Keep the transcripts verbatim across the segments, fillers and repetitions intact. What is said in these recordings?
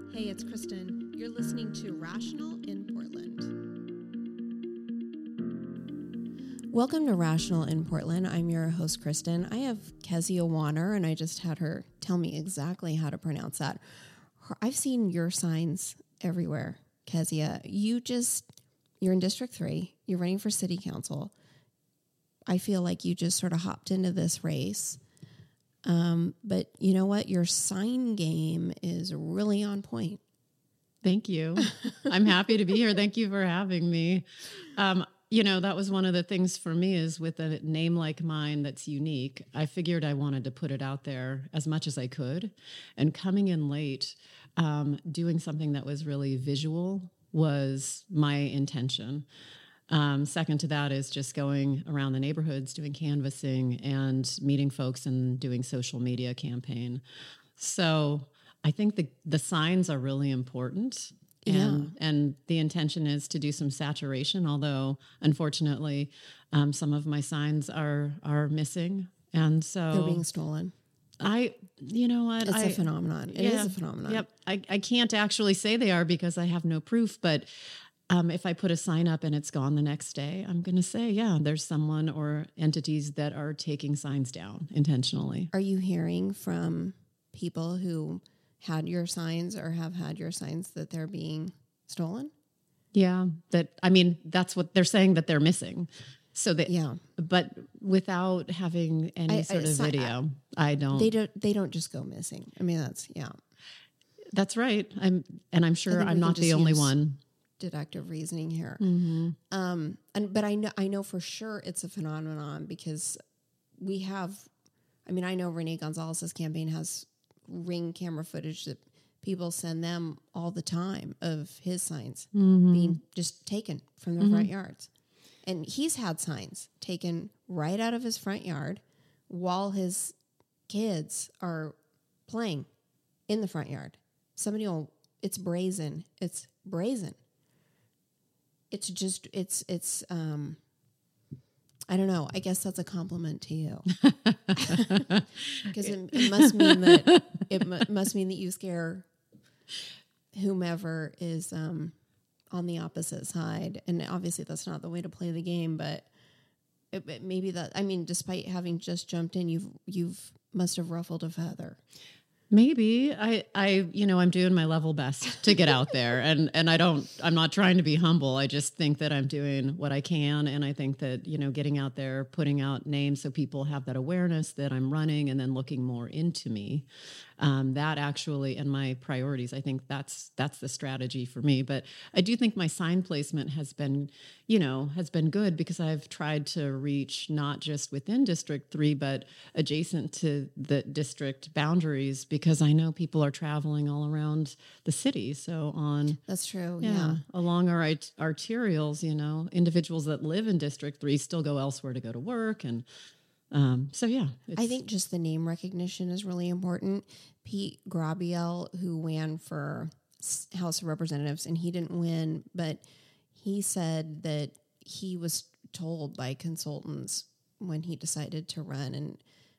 Hey, it's Kristen. You're listening to Rational in Portland. Welcome to Rational in Portland. I'm your host, Kristen. I have Kezia Warner, and I just had her tell me exactly how to pronounce that. I've seen your signs everywhere, Kezia. You just, you're in District three. You're running for city council. I feel like you just sort of hopped into this race. Um, but you know what? Your sign game is really on point. Thank you. I'm happy to be here. Thank you for having me. Um, you know, that was one of the things for me is with a name like mine that's unique, I figured I wanted to put it out there as much as I could. And coming in late, um, doing something that was really visual was my intention. Um, second to that is just going around the neighborhoods, doing canvassing and meeting folks and doing social media campaign. So I think the, the signs are really important. And, yeah. and the intention is to do some saturation, although unfortunately, um, some of my signs are, are missing. And so they're being stolen. I, you know what? It's I, a phenomenon. It yeah, is a phenomenon. Yep. I, I can't actually say they are because I have no proof, but Um, if I put a sign up and it's gone the next day, I'm going to say, yeah, there's someone or entities that are taking signs down intentionally. Are you hearing from people who had your signs or have had your signs that they're being stolen? Yeah, that, I mean, that's what they're saying, that they're missing. So that, yeah, but without having any I, sort I, of video, I, I don't. They don't. They don't just go missing. I mean, that's yeah. That's right. I'm, and I'm sure I'm not the only one. Deductive reasoning here. Mm-hmm. Um, and, but I know, I know for sure it's a phenomenon because we have, I mean, I know Renee Gonzalez's campaign has Ring camera footage that people send them all the time of his signs mm-hmm. being just taken from their mm-hmm. front yards. And he's had signs taken right out of his front yard while his kids are playing in the front yard. Somebody will, it's brazen. It's brazen. It's just, it's, it's, um, I don't know. I guess that's a compliment to you. Because it, it must mean that, it mu- must mean that you scare whomever is um, on the opposite side. And obviously that's not the way to play the game, but it, it maybe that, I mean, despite having just jumped in, you've, you've must have ruffled a feather. Maybe I, I, you know, I'm doing my level best to get out there and, and I don't, I'm not trying to be humble. I just think that I'm doing what I can. And I think that, you know, getting out there, putting out names so people have that awareness that I'm running and then looking more into me. Um, that actually, and my priorities, I think that's, that's the strategy for me. But I do think my sign placement has been, you know, has been good because I've tried to reach not just within District three, but adjacent to the district boundaries because I know people are traveling all around the city. So on, that's true. Yeah, yeah. along our art- arterials, you know, individuals that live in District three still go elsewhere to go to work. And um, so, yeah. I think just the name recognition is really important. Pete Grabiel, who ran for House of Representatives, and he didn't win, but he said that he was told by consultants when he decided to run, and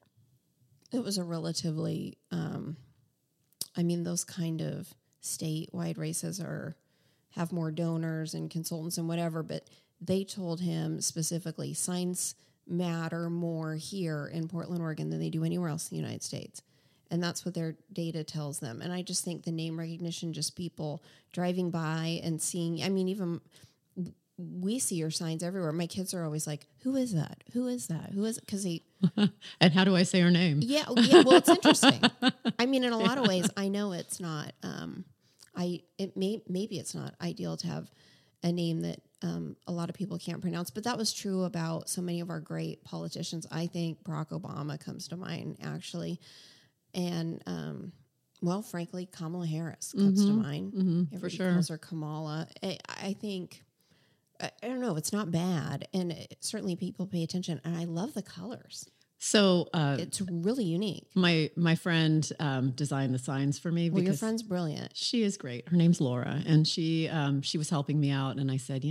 it was a relatively, um, I mean, those kind of statewide races are have more donors and consultants and whatever, but they told him specifically signs matter more here in Portland, Oregon than they do anywhere else in the United States. And that's what their data tells them. And I just think the name recognition, just people driving by and seeing, I mean, even we see your signs everywhere. My kids are always like, who is that? Who is that? Who is it? Because they... And how do I say her name? Yeah, yeah. Well, it's interesting. I mean, in a lot of ways, I know it's not, um, I, it may, maybe it's not ideal to have a name that um, a lot of people can't pronounce, but that was true about so many of our great politicians. I think Barack Obama comes to mind, actually. And, um, well, frankly, Kamala Harris comes mm-hmm, to mind. Mm-hmm, for sure. Calls her Kamala. I, I think, I, I don't know, it's not bad. And it, certainly people pay attention. And I love the colors. So uh, it's really unique. My my friend um, designed the signs for me. Well, because your friend's brilliant. She is great. Her name's Laura. And she um, she was helping me out. And I said, you know, you do um, design work. And so what would you do?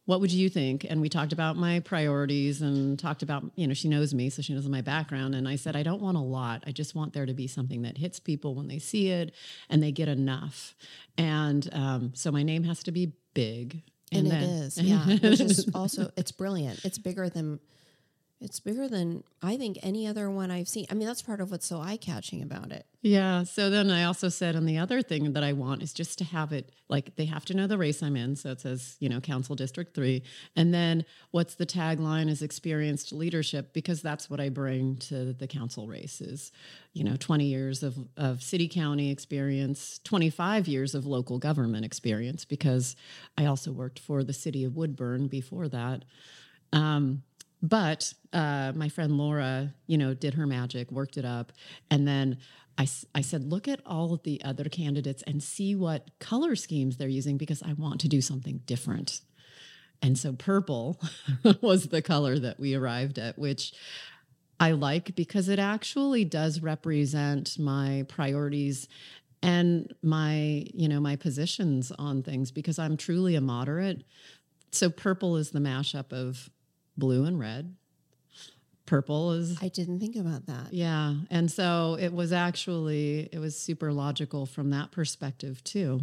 what would you think? And we talked about my priorities and talked about, you know, she knows me, so she knows my background. And I said, I don't want a lot. I just want there to be something that hits people when they see it and they get enough. And um, so my name has to be big. And, and it then, is, yeah. Which is also, it's brilliant. It's bigger than, it's bigger than I think any other one I've seen. I mean, that's part of what's so eye-catching about it. Yeah. So then I also said, and the other thing that I want is just to have it, like they have to know the race I'm in. So it says, you know, Council District three. And then what's the tagline is experienced leadership, because that's what I bring to the council races. You know, twenty years of, of city county experience, twenty-five years of local government experience, because I also worked for the city of Woodburn before that. Um, But uh, my friend Laura, you know, did her magic, worked it up. And then I, I said, look at all of the other candidates and see what color schemes they're using, because I want to do something different. And so purple was the color that we arrived at, which I like because it actually does represent my priorities and my, you know, my positions on things, because I'm truly a moderate. So purple is the mashup of blue and red. Purple is... I didn't think about that. Yeah. And so it was actually, it was super logical from that perspective too.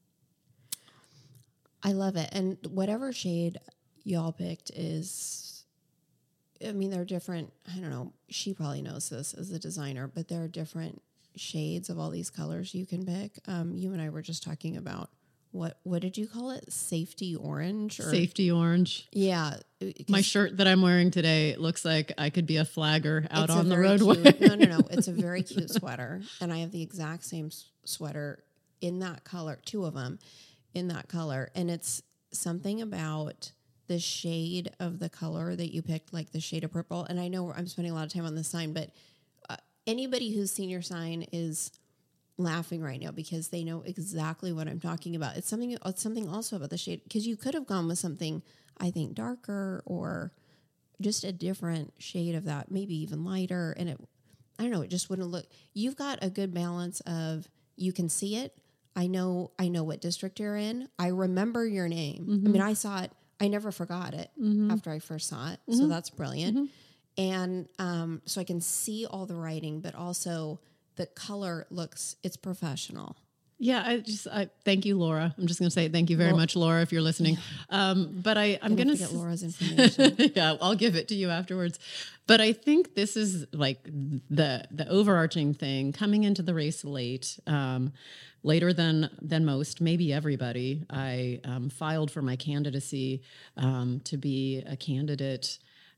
I love it. And whatever shade y'all picked is, I mean, they're different. I don't know. She probably knows this as a designer, but there are different shades of all these colors you can pick. Um, you and I were just talking about What what did you call it? Safety orange? Or, Safety orange. Yeah. My shirt that I'm wearing today looks like I could be a flagger out on the roadway. Cute, no, no, no. It's a very cute sweater. And I have the exact same s- sweater in that color, two of them in that color. And it's something about the shade of the color that you picked, like the shade of purple. And I know I'm spending a lot of time on this sign, but uh, anybody who's seen your sign is laughing right now because they know exactly what I'm talking about. It's something it's something also about the shade, because you could have gone with something, I think, darker or just a different shade of that, maybe even lighter, and it I don't know, it just wouldn't look. You've got a good balance of, you can see it. I know I know what district you're in. I remember your name. Mm-hmm. I mean, I saw it. I never forgot it mm-hmm. after I first saw it. Mm-hmm. So that's brilliant. Mm-hmm. And um, so I can see all the writing, but also the color looks, it's professional. Yeah, I just I thank you, Laura. I'm just going to say thank you very well, much, Laura, if you're listening. Um, but I, I'm going to get Laura's information. Yeah, I'll give it to you afterwards. But I think this is like the the overarching thing coming into the race late, um, later than than most, maybe everybody. I um, filed for my candidacy um, to be a candidate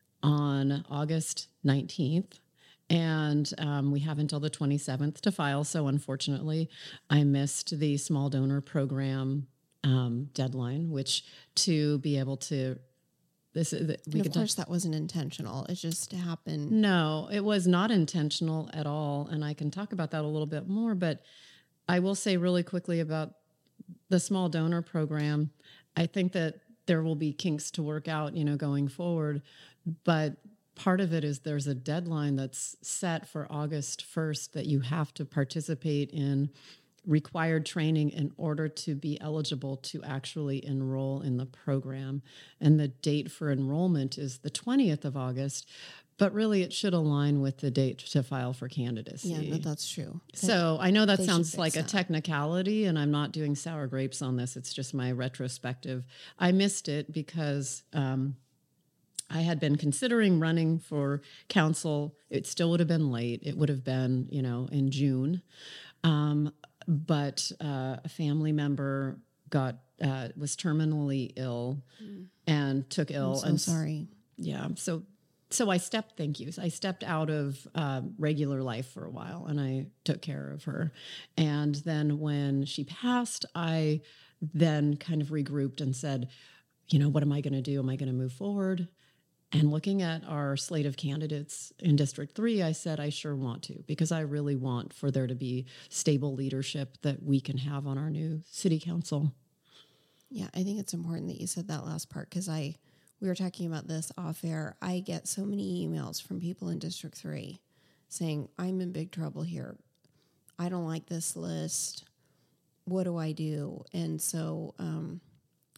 on August nineteenth. And um, we have until the twenty-seventh to file. So unfortunately, I missed the small donor program um, deadline, which to be able to, this is, we and could of course that wasn't intentional. It just happened. No, it was not intentional at all. And I can talk about that a little bit more, but I will say really quickly about the small donor program. I think that there will be kinks to work out, you know, going forward, but part of it is there's a deadline that's set for August first that you have to participate in required training in order to be eligible to actually enroll in the program. And the date for enrollment is the twentieth of August, but really it should align with the date to file for candidacy. Yeah, no, that's true. So I know that They sounds like that. a technicality, and I'm not doing sour grapes on this. It's just my retrospective. I missed it because um, I had been considering running for council. It still would have been late. It would have been, you know, in June. Um, but uh, a family member got uh, was terminally ill mm. and took ill. I'm so and sorry. Yeah. So so I stepped. Thank you. I stepped out of uh, regular life for a while, and I took care of her. And then when she passed, I then kind of regrouped and said, you know, what am I going to do? Am I going to move forward? And looking at our slate of candidates in District three, I said, I sure want to, because I really want for there to be stable leadership that we can have on our new city council. Yeah, I think it's important that you said that last part, because I we were talking about this off air. I get so many emails from people in District three saying, I'm in big trouble here. I don't like this list. What do I do? And so um,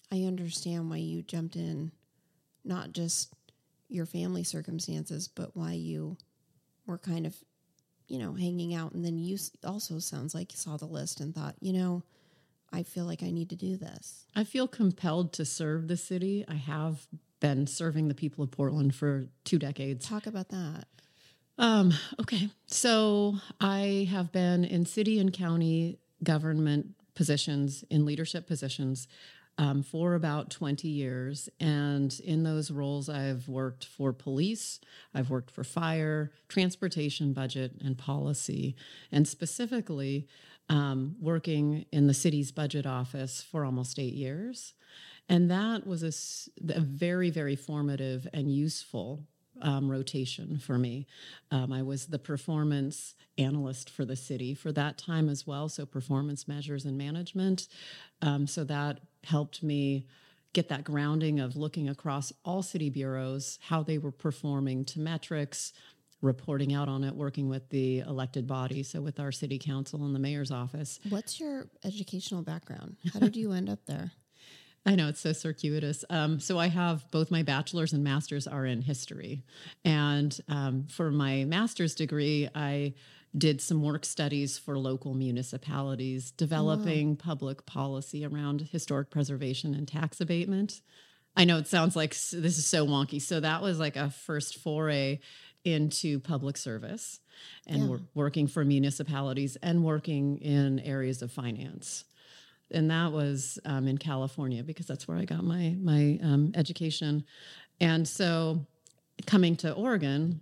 I understand why you jumped in, not just your family circumstances, but why you were kind of, you know, hanging out. And then you also sounds like you saw the list and thought, you know, I feel like I need to do this. I feel compelled to serve the city. I have been serving the people of Portland for two decades. Talk about that. Um, okay. So I have been in city and county government positions, in leadership positions, um, for about twenty years. And in those roles, I've worked for police, I've worked for fire, transportation, budget, and policy. And specifically, um, working in the city's budget office for almost eight years. And that was a, a very, very formative and useful Um, rotation for me. Um, I was the performance analyst for the city for that time as well, so performance measures and management. Um, so that helped me get that grounding of looking across all city bureaus, how they were performing to metrics, reporting out on it, working with the elected body, so with our city council and the mayor's office. What's your educational background? How did you end up there? I know, it's so circuitous. Um, so I have both my bachelor's and master's are in history. And um, for my master's degree, I did some work studies for local municipalities, developing wow. public policy around historic preservation and tax abatement. I know it sounds like this is so wonky. So that was like a first foray into public service and yeah. we're working for municipalities and working in areas of finance. And that was um, in California because that's where I got my my um, education. And so coming to Oregon,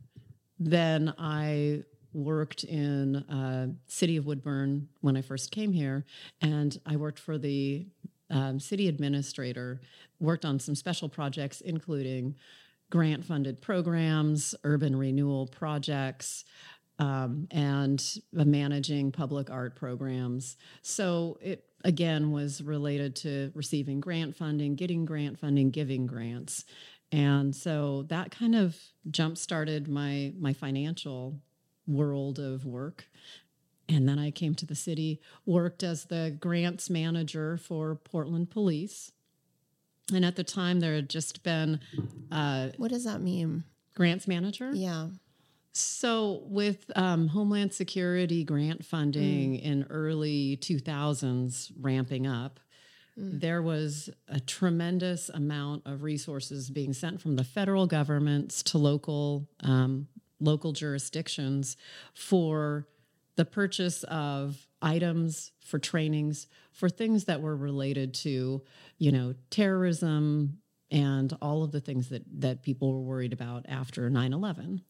then I worked in uh, city of Woodburn when I first came here. And I worked for the um, city administrator, worked on some special projects, including grant-funded programs, urban renewal projects, um, and uh, managing public art programs. So it again, was related to receiving grant funding, getting grant funding, giving grants. And so that kind of jump-started my my financial world of work. And then I came to the city, worked as the grants manager for Portland Police. And at the time, there had just been... Uh, what does that mean? Grants manager? Yeah. So with um, Homeland Security grant funding mm. in early two thousands ramping up, mm. there was a tremendous amount of resources being sent from the federal governments to local um, local jurisdictions for the purchase of items, for trainings, for things that were related to, you know, terrorism and all of the things that, that people were worried about after nine eleven.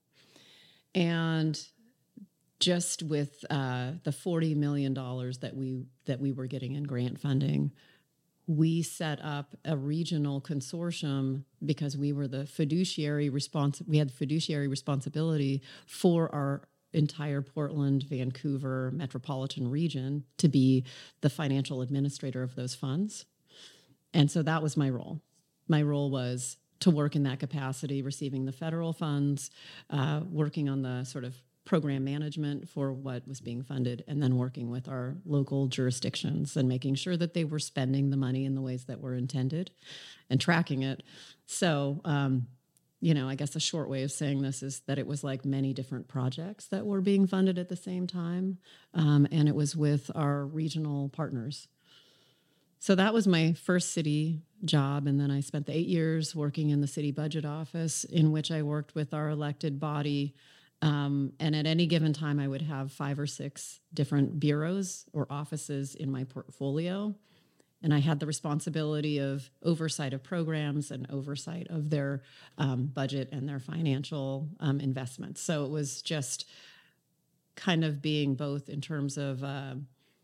And just with uh, the forty million dollars that we that we were getting in grant funding, we set up a regional consortium because we were the fiduciary respons- we had fiduciary responsibility for our entire Portland, Vancouver metropolitan region to be the financial administrator of those funds. And so that was my role. My role was to work in that capacity, receiving the federal funds, uh, working on the sort of program management for what was being funded, and then working with our local jurisdictions and making sure that they were spending the money in the ways that were intended and tracking it. So, um, you know, I guess a short way of saying this is that it was like many different projects that were being funded at the same time, um, and it was with our regional partners. So that was my first city job, and then I spent the eight years working in the city budget office, in which I worked with our elected body. Um, and at any given time, I would have five or six different bureaus or offices in my portfolio. And I had the responsibility of oversight of programs and oversight of their um, budget and their financial um, investments. So it was just kind of being both in terms of uh,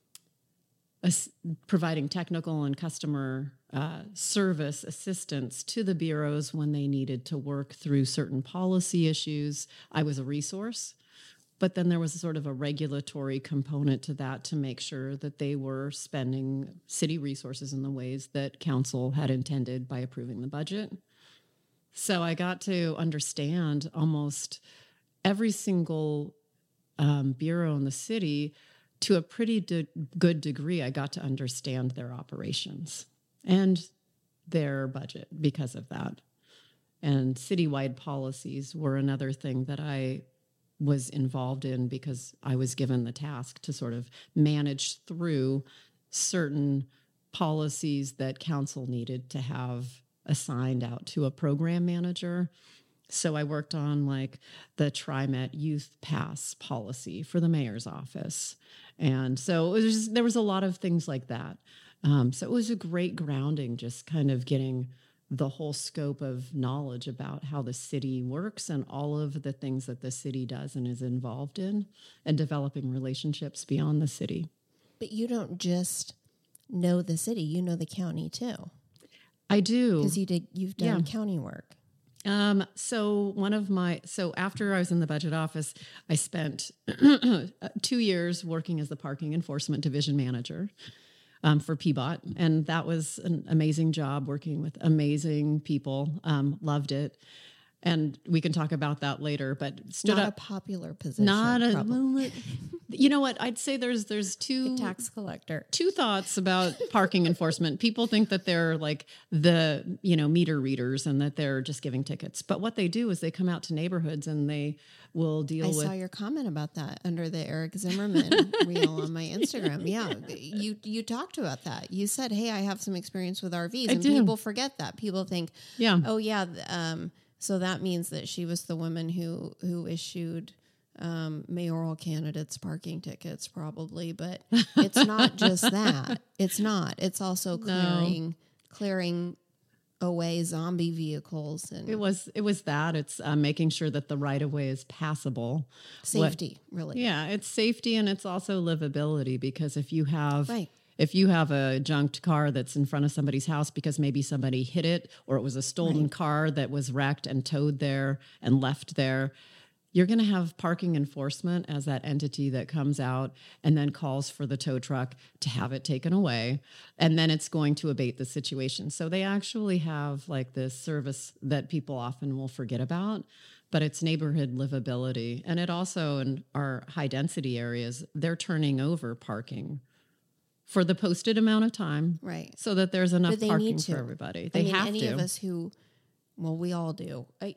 As providing technical and customer uh, service assistance to the bureaus when they needed to work through certain policy issues. I was a resource, but then there was a sort of a regulatory component to that to make sure that they were spending city resources in the ways that council had intended by approving the budget. So I got to understand almost every single um, bureau in the city. To a pretty de- good degree, I got to understand their operations. And their budget because of that. And citywide policies were another thing that I was involved in because I was given the task to sort of manage through certain policies that council needed to have assigned out to a program manager. So I worked on like the TriMet Youth Pass policy for the mayor's office. And so it was just, there was a lot of things like that. Um, so it was a great grounding, just kind of getting the whole scope of knowledge about how the city works and all of the things that the city does and is involved in, and developing relationships beyond the city. But you don't just know the city, you know the county too. I do. Because you did, you've done Yeah. county work. Um, so one of my, so after I was in the budget office, I spent two years working as the parking enforcement division manager um, for P B O T. And that was an amazing job working with amazing people. Um, loved it. And we can talk about that later, but stood Not up. a popular position. Not a, probably. well, you know what? I'd say there's, there's two Tax collector. two thoughts about parking enforcement. People think that they're like the, you know, meter readers and that they're just giving tickets. But what they do is they come out to neighborhoods and they will deal I with. saw your comment about that under the Eric Zimmerman reel on my Instagram. Yeah, you you talked about that. You said, "Hey, I have some experience with R Vs," I and did. people forget that. People think, Yeah. oh yeah, th- um, so that means that she was the woman who who issued um, mayoral candidates parking tickets, probably. But it's not just that. It's not. It's also clearing clearing away zombie vehicles and It was it was that. It's uh, making sure that the right of way is passable. safety. Really, Yeah, it's safety and it's also livability, because if you have Right. if you have a junked car that's in front of somebody's house because maybe somebody hit it, or it was a stolen Right. car that was wrecked and towed there and left there, you're going to have parking enforcement as that entity that comes out and then calls for the tow truck to have it taken away. And then it's going to abate the situation. So they actually have like this service that people often will forget about, but it's neighborhood livability. And it also, in our high density areas, they're turning over parking for the posted amount of time, right. so that there's enough But they parking need to. for everybody. I They mean, have any to. of us who, well, we all do. I,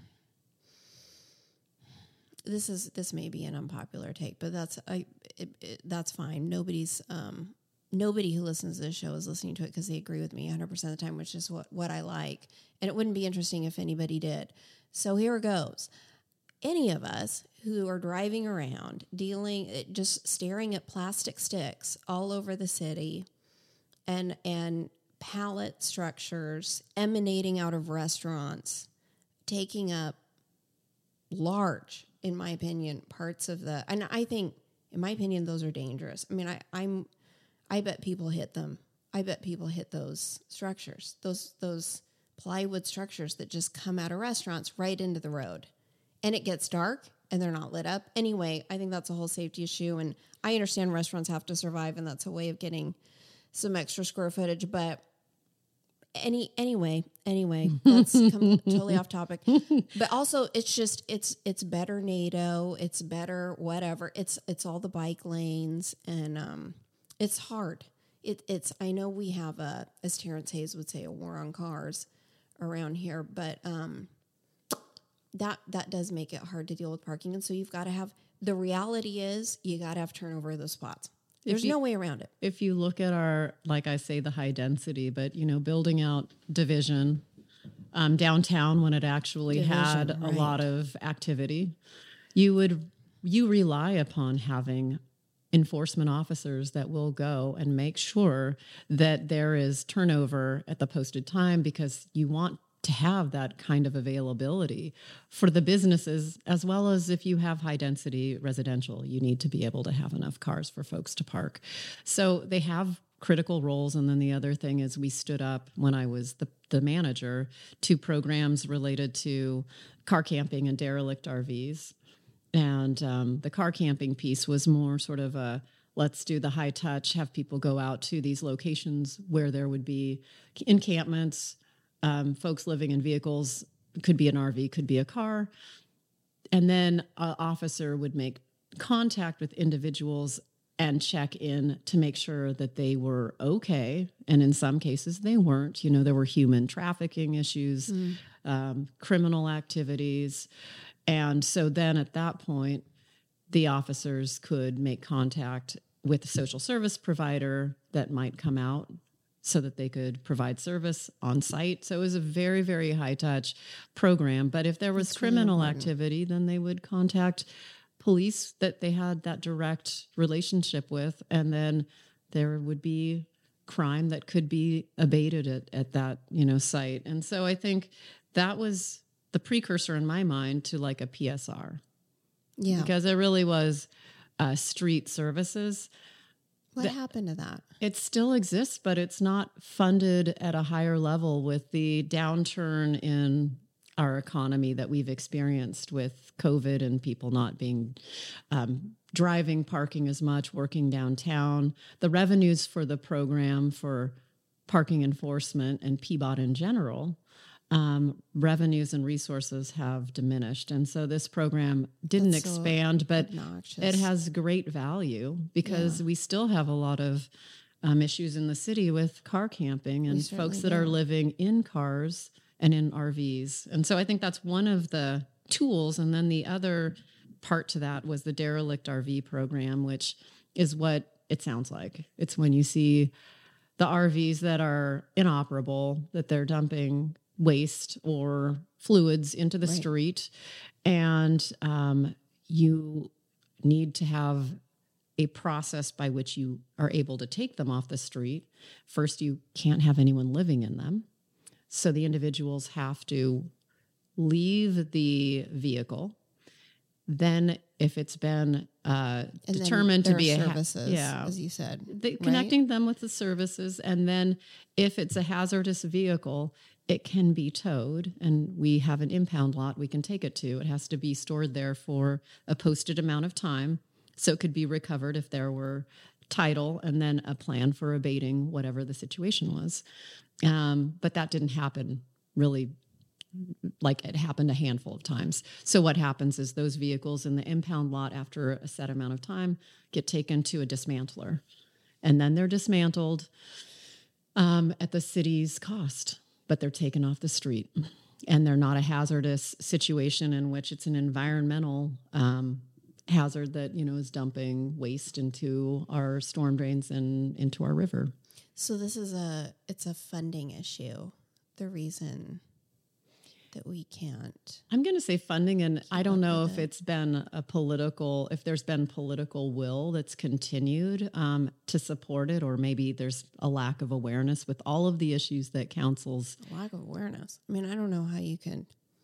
this is this may be an unpopular take, but that's I it, it, that's fine. Nobody's um, nobody who listens to this show is listening to it because they agree with me one hundred percent of the time, which is what what I like. And it wouldn't be interesting if anybody did. So here it goes. Any of us who are driving around, dealing, just staring at plastic sticks all over the city, and and pallet structures emanating out of restaurants, taking up large, in my opinion, parts of the, and I think, in my opinion, those are dangerous. I mean, I, I'm, I bet people hit them. I bet people hit those structures, those those plywood structures that just come out of restaurants right into the road, and it gets dark and they're not lit up. Anyway, I think that's a whole safety issue, and I understand restaurants have to survive, and that's a way of getting some extra square footage, but any anyway anyway that's come totally off topic, but also it's just it's it's better NATO, it's better whatever, it's it's all the bike lanes, and um it's hard. It it's I know we have a, as Terrence Hayes would say, a war on cars around here, but um that that does make it hard to deal with parking, and so you've got to have, the reality is you got to have turnover of those spots. There's you- no way around it. If you look at our, like I say, the high density, but, you know, building out division um, downtown when it actually Division, had a right. lot of activity, you would, you rely upon having enforcement officers that will go and make sure that there is turnover at the posted time, because you want to have that kind of availability for the businesses, as well as if you have high density residential, you need to be able to have enough cars for folks to park. So they have critical roles. And then the other thing is, we stood up, when I was the, the manager, to programs related to car camping and derelict R Vs. And um, the car camping piece was more sort of a, let's do the high touch, have people go out to these locations where there would be encampments, um, folks living in vehicles, could be an R V, could be a car. And then an officer would make contact with individuals and check in to make sure that they were okay. And in some cases, they weren't. You know, there were human trafficking issues, mm. um, criminal activities. And so then at that point, the officers could make contact with a social service provider that might come out so that they could provide service on site. So it was a very, very high touch program. But if there was That's criminal really activity, then they would contact police that they had that direct relationship with. And then there would be crime that could be abated at, at that, you know, site. And so I think that was the precursor in my mind to like a P S R. Yeah. Because it really was uh, street services. What that, happened to that? It still exists, but it's not funded at a higher level with the downturn in our economy that we've experienced with COVID and people not being um, driving, parking as much, working downtown. The revenues for the program for parking enforcement and P B O T in general, um, revenues and resources have diminished. And so this program didn't That's expand, so but obnoxious. It has great value because yeah. we still have a lot of um, issues in the city with car camping and folks that do. Are living in cars and in R Vs. And so I think that's one of the tools. And then the other part to that was the derelict R V program, which is what it sounds like. It's when you see the R Vs that are inoperable, that they're dumping waste or fluids into the right. street. And um, you need to have a process by which you are able to take them off the street. First, you can't have anyone living in them. So the individuals have to leave the vehicle. Then if it's been uh, determined to be a services, yeah, as you said, the, right? Connecting them with the services. And then if it's a hazardous vehicle, it can be towed, and we have an impound lot we can take it to. It has to be stored there for a posted amount of time. So it could be recovered if there were title and then a plan for abating whatever the situation was. Um, but that didn't happen really, like it happened a handful of times. So what happens is those vehicles in the impound lot after a set amount of time get taken to a dismantler. And then they're dismantled um, at the city's cost, but they're taken off the street. And they're not a hazardous situation in which it's an environmental um, hazard that, you know, is dumping waste into our storm drains and into our river. So this is a, it's a funding issue, the reason that we can't. I'm going to say funding, and I don't know if it. it's been a political, if there's been political will that's continued um, to support it, or maybe there's a lack of awareness with all of the issues that councils. A lack of awareness. I mean, I don't know how you can.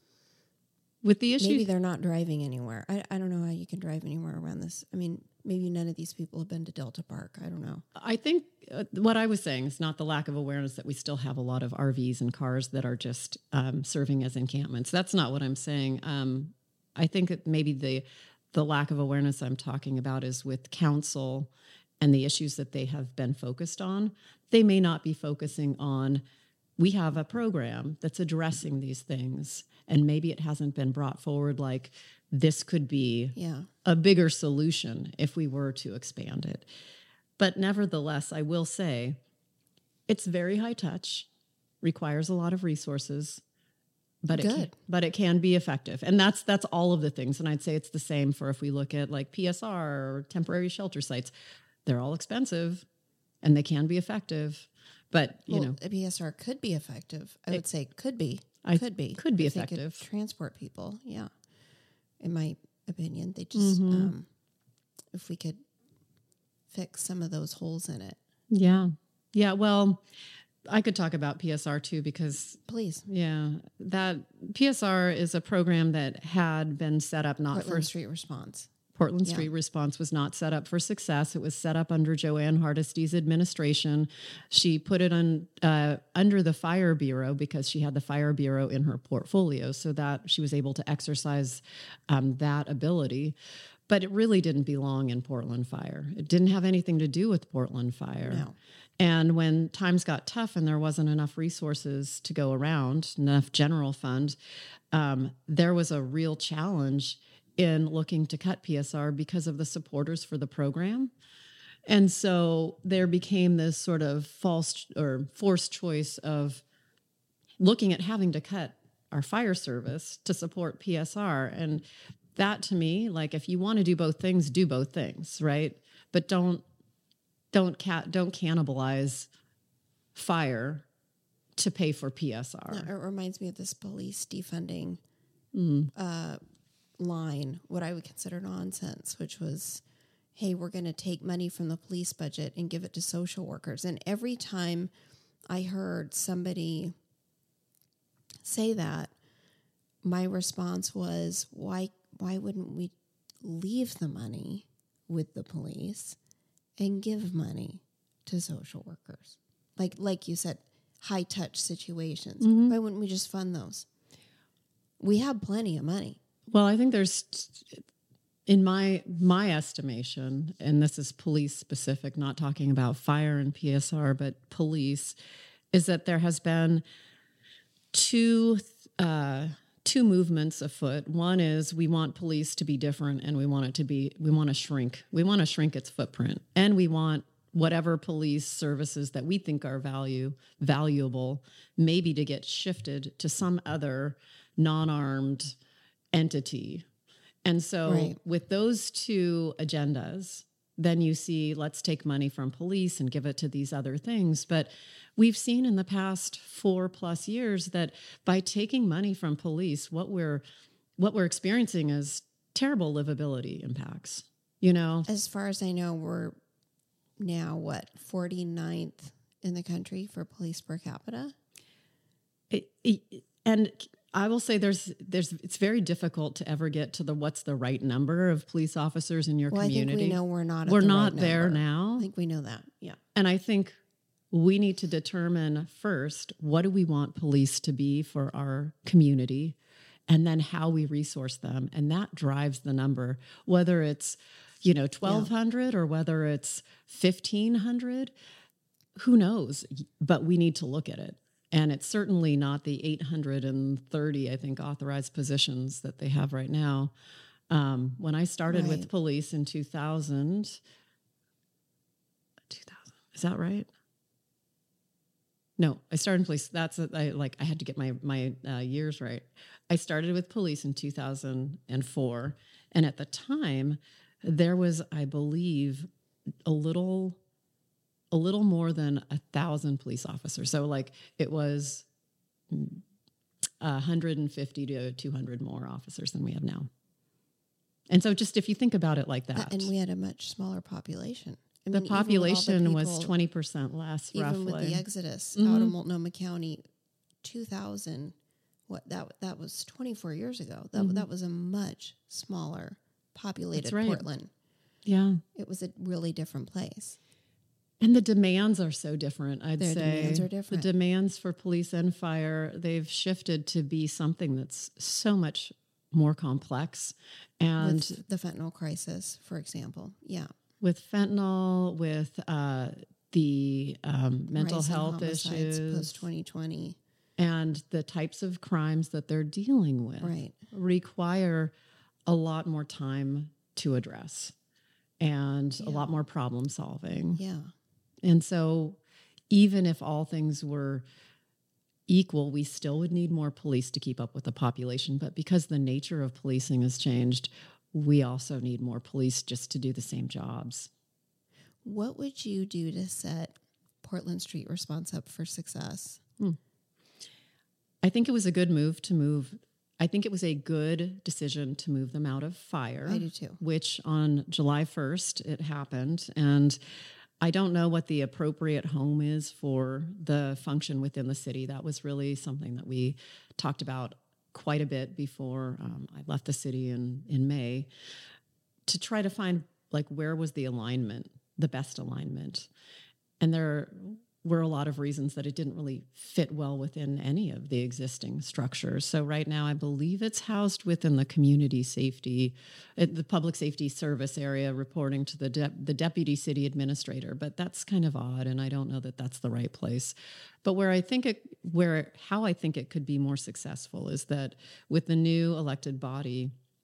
With the issue, maybe they're not driving anywhere. I, I don't know how you can drive anywhere around this. I mean, maybe none of these people have been to Delta Park. I don't know. I think uh, what I was saying is not the lack of awareness that we still have a lot of R Vs and cars that are just um, serving as encampments. That's not what I'm saying. Um, I think that maybe the the lack of awareness I'm talking about is with council and the issues that they have been focused on. They may not be focusing on, we have a program that's addressing these things, and maybe it hasn't been brought forward like this could be yeah. a bigger solution if we were to expand it. But nevertheless, I will say it's very high touch, requires a lot of resources, but it can, but it can be effective. And that's that's all of the things. And I'd say it's the same for if we look at like P S R or temporary shelter sites. They're all expensive and they can be effective. But, you well, know, a P S R could be effective. I it, would say could be. I could be. Could be if effective. They could transport people, yeah. In my opinion, they just, mm-hmm. um, if we could fix some of those holes in it. Yeah. Yeah. Well, I could talk about P S R too, because please. Yeah. That P S R is a program that had been set up not Portland for Street Response. Portland yeah. Street Response was not set up for success. It was set up under Joanne Hardesty's administration. She put it on uh, under the Fire Bureau because she had the Fire Bureau in her portfolio, so that she was able to exercise um, that ability. But it really didn't belong in Portland Fire. It didn't have anything to do with Portland Fire. No. And when times got tough and there wasn't enough resources to go around, enough general fund, um, there was a real challenge in looking to cut P S R because of the supporters for the program. And so there became this sort of false or forced choice of looking at having to cut our fire service to support P S R. And that to me, like if you want to do both things, do both things, right? But don't don't ca- don't cannibalize fire to pay for P S R. No, it reminds me of this police defunding Mm. uh, line, what I would consider nonsense, which was, hey, we're going to take money from the police budget and give it to social workers. And every time I heard somebody say that, my response was, why why wouldn't we leave the money with the police and give money to social workers? Like like you said, high touch situations. Mm-hmm. Why wouldn't we just fund those? We have plenty of money. Well, I think there's, in my my estimation, and this is police specific, not talking about fire and P S R, but police, is that there has been two uh, two movements afoot. One is we want police to be different, and we want it to be we want to shrink. We want to shrink its footprint, and we want whatever police services that we think are value valuable, maybe to get shifted to some other non-armed entity. And so Right. with those two agendas, then you see, let's take money from police and give it to these other things. But we've seen in the past four plus years that by taking money from police, what we're what we're experiencing is terrible livability impacts. You know, As far as I know, we're now, what, forty-ninth in the country for police per capita? it, it, and I will say there's there's it's very difficult to ever get to the what's the right number of police officers in your Well, community. I think we know we're not at We're the not right there number. now. I think we know that, yeah. And I think we need to determine first, what do we want police to be for our community, and then how we resource them. And that drives the number, whether it's, you know, twelve hundred or whether it's fifteen hundred, who knows? But we need to look at it. And it's certainly not the eight hundred thirty, I think, authorized positions that they have right now. Um, when I started Right. with police in two thousand, two thousand, is that right? No, I started in police. That's a, I like I had to get my my uh, years right. I started with police in two thousand four, and at the time, there was, I believe, a little, a little more than a thousand police officers. So like it was one hundred fifty to two hundred more officers than we have now. And so just if you think about it like that, And we had a much smaller population. I the mean, even with all the population was people- twenty percent less, Even roughly. with the exodus Mhm. out of Multnomah County, two thousand, what that that was twenty-four years ago. That Mhm. that was a much smaller populated That's right. Portland. Yeah. It was a really different place. And the demands are so different, I'd Their say. demands are different. The demands for police and fire, they've shifted to be something that's so much more complex. And With the fentanyl crisis, for example, yeah, with fentanyl, with uh, the um, mental Rise in health homicides issues, post twenty twenty, and the types of crimes that they're dealing with right? require a lot more time to address and Yeah. a lot more problem solving. Yeah, And so even if all things were equal, we still would need more police to keep up with the population. But because the nature of policing has changed, we also need more police just to do the same jobs. what would you do to set Portland Street Response up for success? I think it was a good move to move. I think it was a good decision to move them out of fire. I do too. Which on July first, it happened. And I don't know what the appropriate home is for the function within the city. That was really something that we talked about quite a bit before um, I left the city in, in May, to try to find like where was the alignment, the best alignment. And there were a lot of reasons that it didn't really fit well within any of the existing structures. So right now, I believe it's housed within the community safety, uh, the public safety service area, reporting to the de- the deputy city administrator. But that's kind of odd, and I don't know that that's the right place. But where I think it, where how I think it could be more successful is that with the new elected body,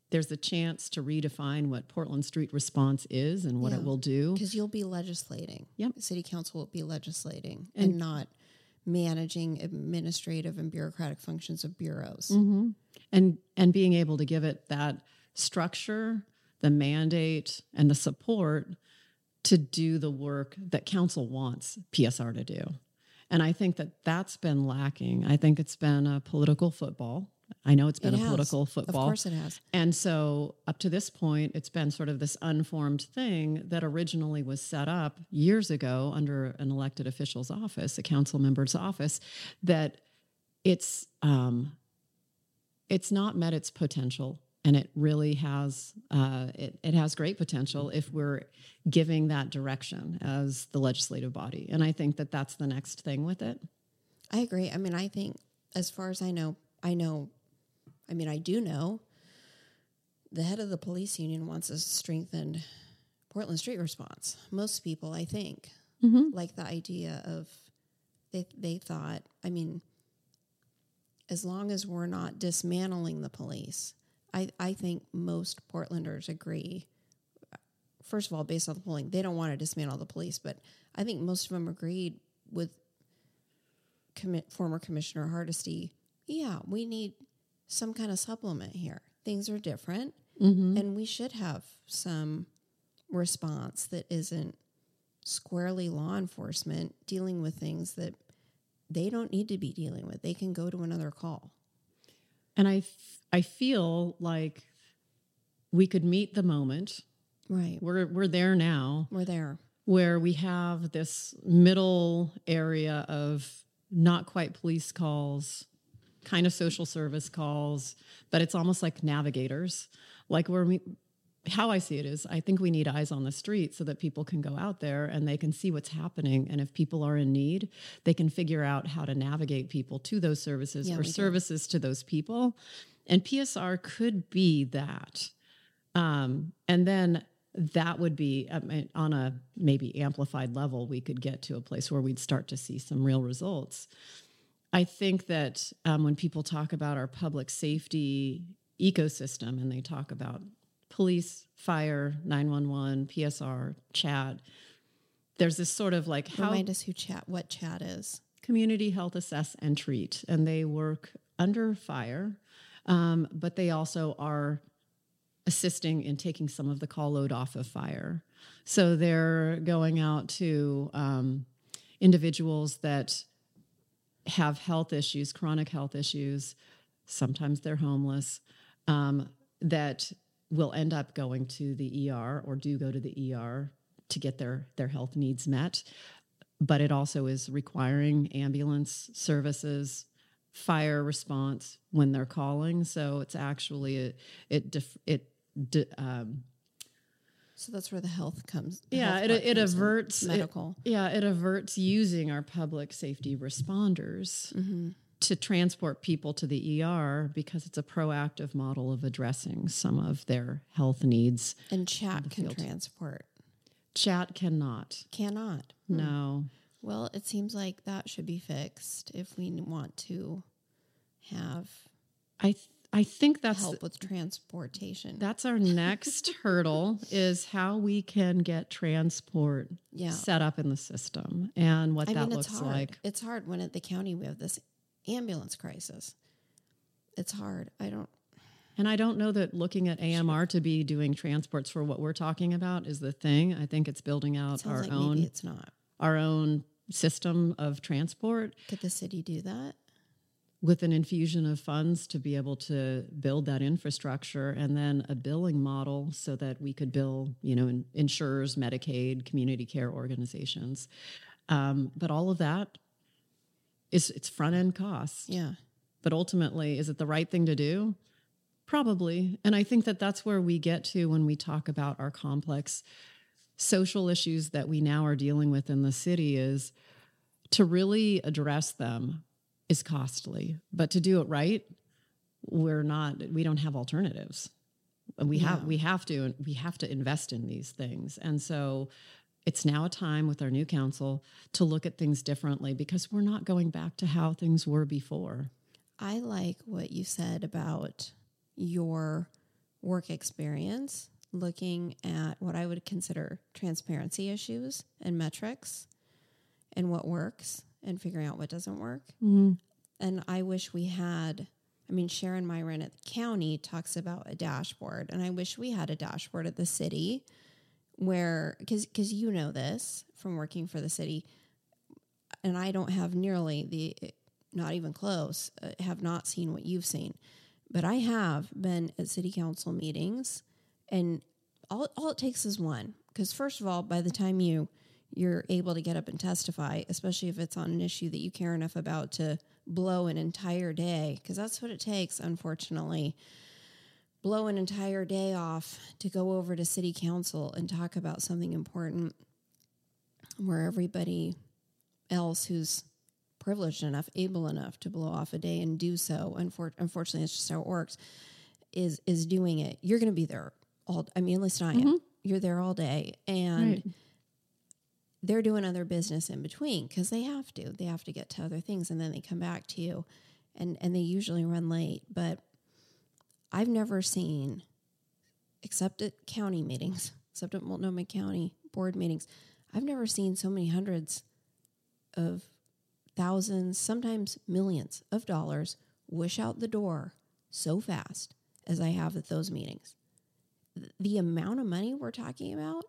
there's a chance to redefine what Portland Street Response is and what Yeah. it will do. Because you'll be legislating. Yep. City council will be legislating and, and not managing administrative and bureaucratic functions of bureaus. Mm-hmm. And and being able to give it that structure, the mandate, and the support to do the work that council wants P S R to do. And I think that that's been lacking. I think it's been a political football. I know it's been It a has. political football. Of course it has. And so up to this point, it's been sort of this unformed thing that originally was set up years ago under an elected official's office, a council member's office, that it's um, it's not met its potential. And it really has uh, it, it has great potential if we're giving that direction as the legislative body. And I think that that's the next thing with it. I agree. I mean, I think as far as I know, I know, I mean, I do know the head of the police union wants a strengthened Portland Street Response. Most people, I think, Mm-hmm. like the idea of they they thought, I mean, as long as we're not dismantling the police, I, I think most Portlanders agree. First of all, based on the polling, they don't want to dismantle the police, but I think most of them agreed with commi- former Commissioner Hardesty. Yeah, we need some kind of supplement here. Things are different, Mm-hmm. and we should have some response that isn't squarely law enforcement dealing with things that they don't need to be dealing with. They can go to another call. And I, f- I feel like we could meet the moment. Right. We're we're there now, We're there. where we have this middle area of not quite police calls, kind of social service calls, but it's almost like navigators. Like where we, how I see it is, I think we need eyes on the street so that people can go out there and they can see what's happening. And if people are in need, they can figure out how to navigate people to those services Yeah, or we do. services to those people. And P S R could be that. Um, and then that would be I mean, on a maybe amplified level, we could get to a place where we'd start to see some real results. I think that um, when people talk about our public safety ecosystem and they talk about police, fire, nine one one, P S R, chat, there's this sort of like how Remind us who chat, what chat is. community health assess and treat, and they work under fire, um, but they also are assisting in taking some of the call load off of fire. So they're going out to um, individuals that have health issues, chronic health issues. Sometimes they're homeless, um, that will end up going to the E R or do go to the E R to get their, their health needs met. But it also is requiring ambulance services, fire response when they're calling. So it's actually, a, it, def, it, de, um, So that's where the health comes. the yeah, health it, part it comes in. averts, it- medical. yeah, it averts using our public safety responders Mm-hmm. to transport people to the E R because it's a proactive model of addressing some of their health needs. And chat the can field. transport. Chat cannot. Cannot. No. Well, it seems like that should be fixed if we want to have I th- I think that's help with transportation. that's our next hurdle is how we can get transport Yeah. set up in the system and what I that mean, it's looks hard. like. It's hard when at the county we have this ambulance crisis. It's hard. I don't. And I don't know that looking at A M R to be doing transports for what we're talking about is the thing. I think it's building It out sounds our like own maybe it's not. our own system of transport Could the city do that? with an infusion of funds to be able to build that infrastructure and then a billing model so that we could bill, you know, in, insurers, Medicaid, community care organizations. Um, but all of that is it's front end costs. Yeah. But ultimately, is it the right thing to do? Probably. And I think that that's where we get to when we talk about our complex social issues that we now are dealing with in the city is to really address them is costly. But to do it right, we're not, we don't have alternatives. We have, Yeah. we have to, we have to invest in these things. And so it's now a time with our new council to look at things differently because we're not going back to how things were before. I like what you said about your work experience, looking at what I would consider transparency issues and metrics and what works and figuring out what doesn't work. Mm-hmm. And I wish we had, I mean, Sharon Myron at the county talks about a dashboard, and I wish we had a dashboard at the city where, because because you know this from working for the city, and I don't have nearly the, not even close, uh, have not seen what you've seen. But I have been at city council meetings, and all all it takes is one. Because first of all, by the time you, you're able to get up and testify, especially if it's on an issue that you care enough about to blow an entire day, because that's what it takes, unfortunately, blow an entire day off to go over to city council and talk about something important where everybody else who's privileged enough, able enough to blow off a day and do so, unfor- unfortunately, it's just how it works, is is doing it. You're going to be there all, I mean, at least I am. Mm-hmm. You're there all day, and Right. they're doing other business in between because they have to. They have to get to other things, and then they come back to you, and, and they usually run late. But I've never seen, except at county meetings, except at Multnomah County board meetings, I've never seen so many hundreds of thousands, sometimes millions of dollars wish out the door so fast as I have at those meetings. The amount of money we're talking about,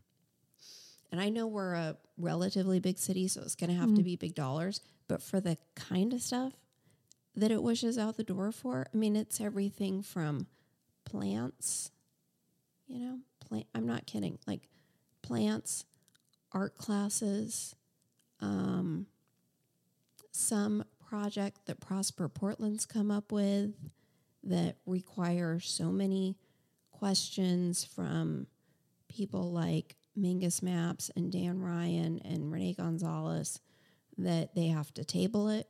and I know we're a relatively big city, so it's going to have Mm-hmm. to be big dollars, but for the kind of stuff that it wishes out the door for, I mean, it's everything from plants, you know, plant, I'm not kidding, like plants, art classes, um, some project that Prosper Portland's come up with that require so many questions from people like Mingus Maps and Dan Ryan and Renee Gonzalez that they have to table it.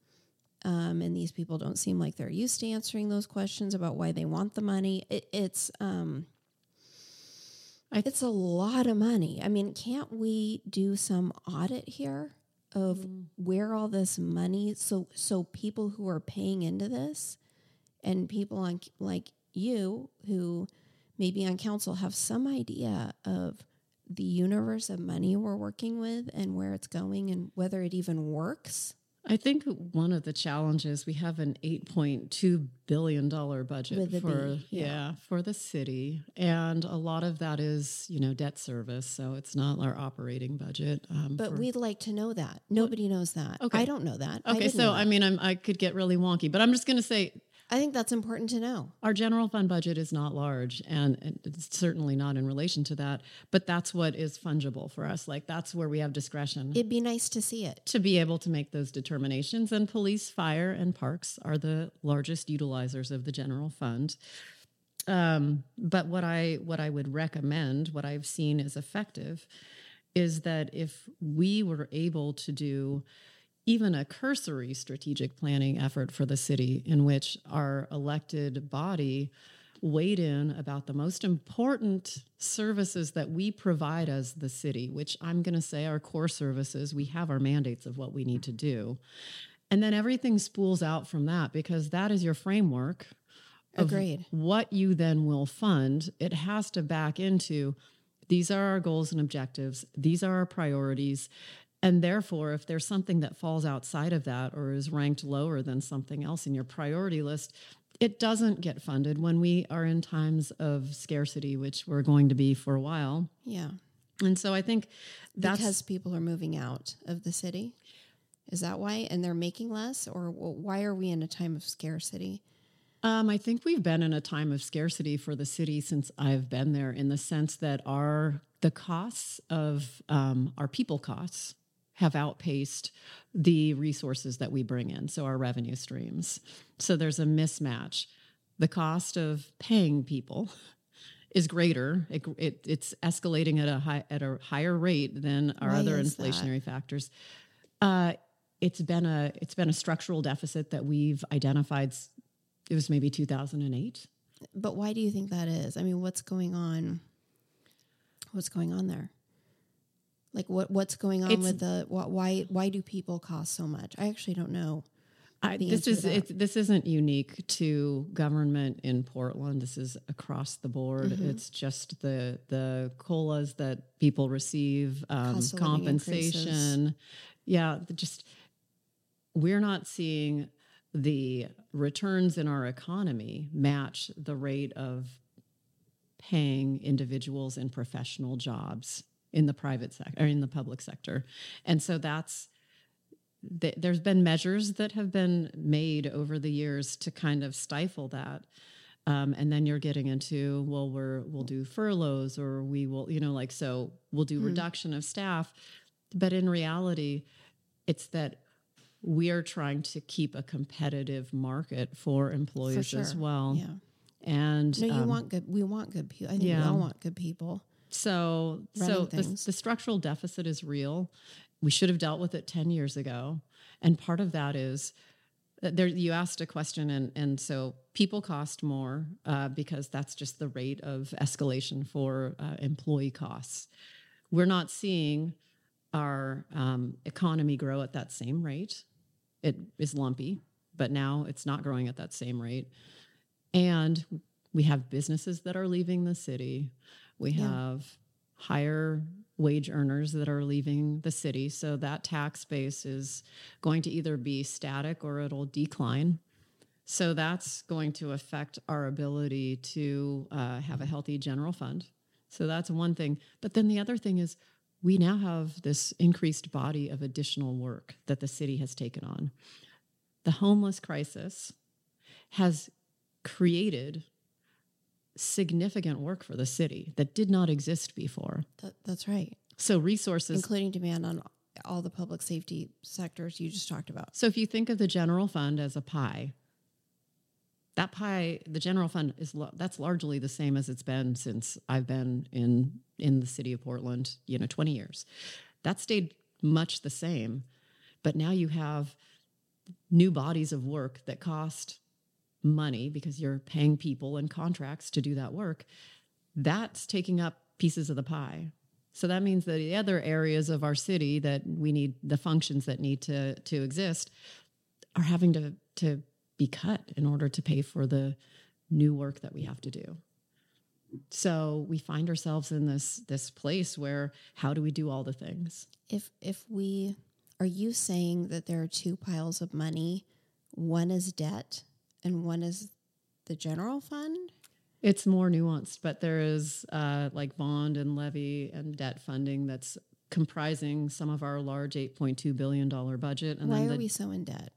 Um, and these people don't seem like they're used to answering those questions about why they want the money. It, it's um, I th- it's a lot of money. I mean, can't we do some audit here of Mm. where all this money? So so people who are paying into this, and people on like you who maybe on council have some idea of the universe of money we're working with and where it's going and whether it even works. I think one of the challenges, we have an eight point two billion dollars budget With a for B, yeah. yeah. for the city, and a lot of that is, you know, debt service, so it's not our operating budget. Um, But for, we'd like to know that. Nobody knows that. Okay. I don't know that. I okay, didn't so know I that. mean, I'm, I could get really wonky, but I'm just going to say I think that's important to know. our general fund budget is not large, and and it's certainly not in relation to that. But that's what is fungible for us. Like that's where we have discretion. It'd be nice to see it. To be able to make those determinations. And police, fire, and parks are the largest utilizers of the general fund. Um, but what I what I would recommend, what I've seen is effective, is that if we were able to do even a cursory strategic planning effort for the city in which our elected body weighed in about the most important services that we provide as the city, which I'm going to say are core services. We have our mandates of what we need to do. And then everything spools out from that because that is your framework of Agreed. what you then will fund. It has to back into these are our goals and objectives. These are our priorities. And therefore, if there's something that falls outside of that or is ranked lower than something else in your priority list, it doesn't get funded when we are in times of scarcity, which we're going to be for a while. Yeah. And so I think that's Because people are moving out of the city. Is that why? And they're making less? Or why are we in a time of scarcity? Um, I think we've been in a time of scarcity for the city since I've been there, in the sense that our the costs of um, our people costs have outpaced the resources that we bring in, so our revenue streams. So there's a mismatch. The cost of paying people is greater. It, it, it's escalating at a high, at a higher rate than our Why other is inflationary factors. Uh, it's been a it's been a structural deficit that we've identified. It was maybe two thousand eight. But why do you think that is? I mean, what's going on? What's going on there? Like what what's going on It's- with the wh- why why do people cost so much? I actually don't know. I, the this answer is to that. it's, this isn't unique to government in Portland. This is across the board. Mm-hmm. It's just the the colas that people receive, um, Cost of living compensation. increases. Yeah, just we're not seeing the returns in our economy match the rate of paying individuals in professional jobs in the private sector or in the public sector, and so that's. There's been measures that have been made over the years to kind of stifle that. Um, and then you're getting into, well, we're, we'll do furloughs or we will, you know, like, so we'll do mm. reduction of staff. But in reality, it's that we are trying to keep a competitive market for employees for sure. as well. Yeah. And no, you um, want good, we want good people. I think yeah. we all want good people. So, so the, the structural deficit is real. We should have dealt with it ten years ago. And part of that is that there, you asked a question, and, and so people cost more uh, because that's just the rate of escalation for uh, employee costs. We're not seeing our um, economy grow at that same rate. It is lumpy, but now it's not growing at that same rate. And we have businesses that are leaving the city. We yeah. have higher wage earners that are leaving the city. So that tax base is going to either be static or it'll decline. So that's going to affect our ability to uh, have a healthy general fund. So that's one thing. But then the other thing is we now have this increased body of additional work that the city has taken on. The homeless crisis has created significant work for the city that did not exist before. That, that's right. So resources... Including demand on all the public safety sectors you just talked about. So if you think of the general fund as a pie, that pie, the general fund, is that's largely the same as it's been since I've been in, in the city of Portland, you know, twenty years. That stayed much the same. But now you have new bodies of work that cost money because you're paying people and contracts to do that work. That's taking up pieces of the pie. So that means that the other areas of our city that we need, the functions that need to, to exist, are having to, to be cut in order to pay for the new work that we have to do. So we find ourselves in this, this place where how do we do all the things? If if we, are you saying that there are two piles of money, one is debt and one is the general fund? It's more nuanced, but there is uh, like bond and levy and debt funding that's comprising some of our large eight point two billion dollars budget. And Why then are the, we so in debt?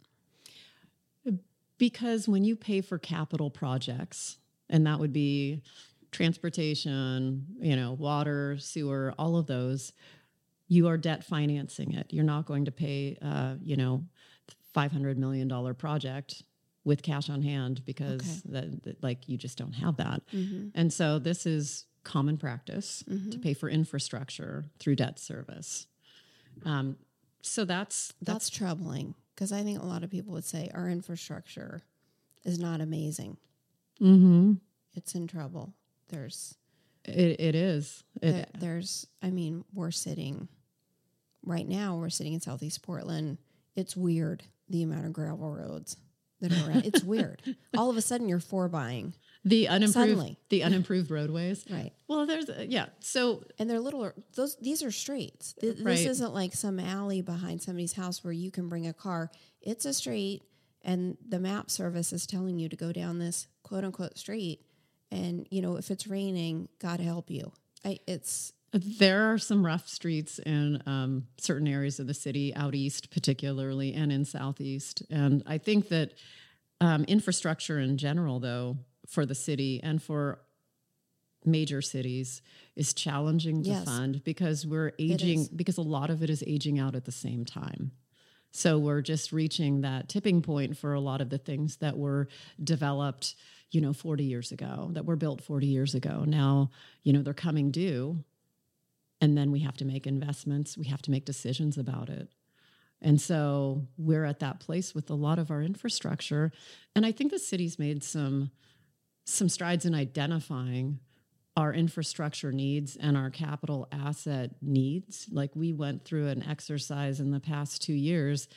Because when you pay for capital projects, and that would be transportation, you know, water, sewer, all of those, you are debt financing it. You're not going to pay, uh, you know, five hundred million dollars project with cash on hand because okay. that, that, like you just don't have that. Mm-hmm. And so this is common practice mm-hmm. to pay for infrastructure through debt service. Um, so that's, that's, that's troubling because I think a lot of people would say our infrastructure is not amazing. Mm-hmm. It's in trouble. There's, it, it is. It, there, there's, I mean, we're sitting right now, we're sitting in Southeast Portland. It's weird. The amount of gravel roads that are around. It's weird. All of a sudden you're for buying. The unimproved, Suddenly. the unimproved roadways. Right. Well, there's, uh, yeah. So, and they're little, those, these are streets. Th- right. This isn't like some alley behind somebody's house where you can bring a car. It's a street and the map service is telling you to go down this quote unquote street. And, you know, if it's raining, God help you. I, it's, There are some rough streets in um, certain areas of the city, out east particularly, and in southeast. And I think that um, infrastructure in general, though, for the city and for major cities is challenging to yes. fund because we're aging, because a lot of it is aging out at the same time. So we're just reaching that tipping point for a lot of the things that were developed, you know, forty years ago, that were built forty years ago. Now, you know, they're coming due. And then we have to make investments. We have to make decisions about it. And so we're at that place with a lot of our infrastructure. And I think the city's made some, some strides in identifying our infrastructure needs and our capital asset needs. Like we went through an exercise in the past two years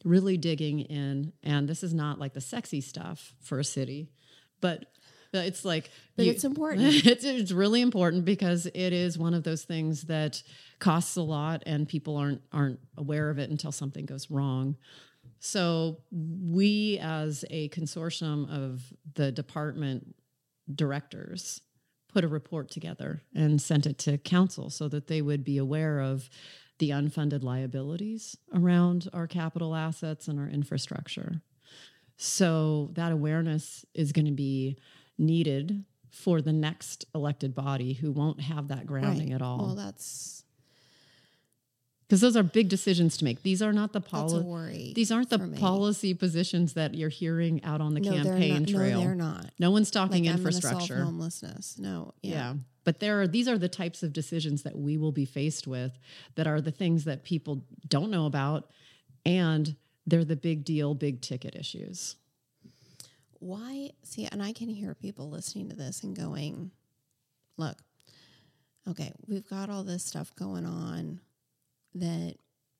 really digging in. And this is not like the sexy stuff for a city, but it's like, but you, it's important. it's, it's really important because it is one of those things that costs a lot and people aren't, aren't aware of it until something goes wrong. So we, as a consortium of the department directors, put a report together and sent it to council so that they would be aware of the unfunded liabilities around our capital assets and our infrastructure. So that awareness is going to be needed for the next elected body who won't have that grounding Right. at all. Well, that's because those are big decisions to make. These are not the policy. These aren't the policy positions that you're hearing out on the no, campaign not, trail. No, they're not. No one's talking like, infrastructure. I'm gonna solve homelessness. No. Yeah. yeah. But there are these are the types of decisions that we will be faced with that are the things that people don't know about, and they're the big deal, big ticket issues. Why? See, and I can hear people listening to this and going, look, okay, we've got all this stuff going on that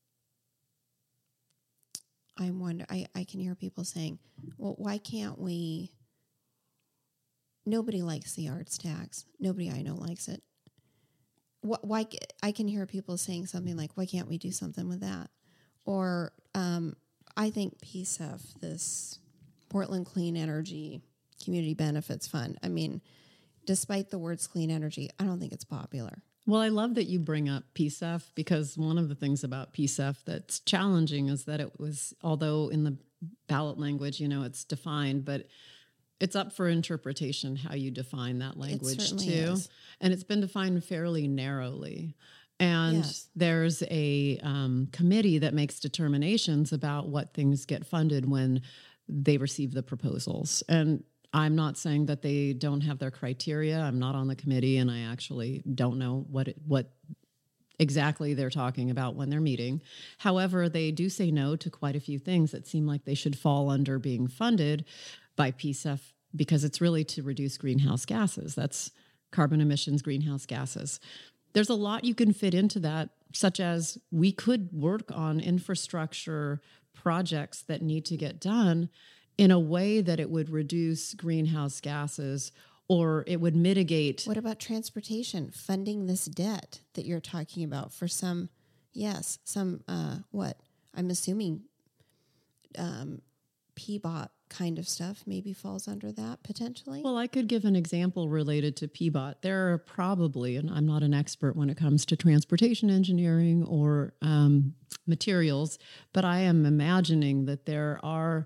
I wonder, I, I can hear people saying, well, why can't we, nobody likes the arts tax. Nobody I know likes it. Wh- Why, I can hear people saying something like, why can't we do something with that? Or um, I think P S E F, this Portland Clean Energy Community Benefits Fund, I mean, despite the words clean energy, I don't think it's popular. Well, I love that you bring up P S E F because one of the things about P S E F that's challenging is that it was, although in the ballot language, you know, it's defined, but it's up for interpretation how you define that language too. Is. And it's been defined fairly narrowly. And yes. there's a um, committee that makes determinations about what things get funded when they receive the proposals. And I'm not saying that they don't have their criteria. I'm not on the committee, and I actually don't know what it, what exactly they're talking about when they're meeting. However, they do say no to quite a few things that seem like they should fall under being funded by P S E F because it's really to reduce greenhouse gases. That's carbon emissions, greenhouse gases. There's a lot you can fit into that, such as we could work on infrastructure projects that need to get done in a way that it would reduce greenhouse gases or it would mitigate. What about transportation, funding this debt that you're talking about for some, yes, some, uh, what, I'm assuming um, P B O T kind of stuff maybe falls under that potentially? Well, I could give an example related to P B O T. There are probably, and I'm not an expert when it comes to transportation engineering or um, materials, but I am imagining that there are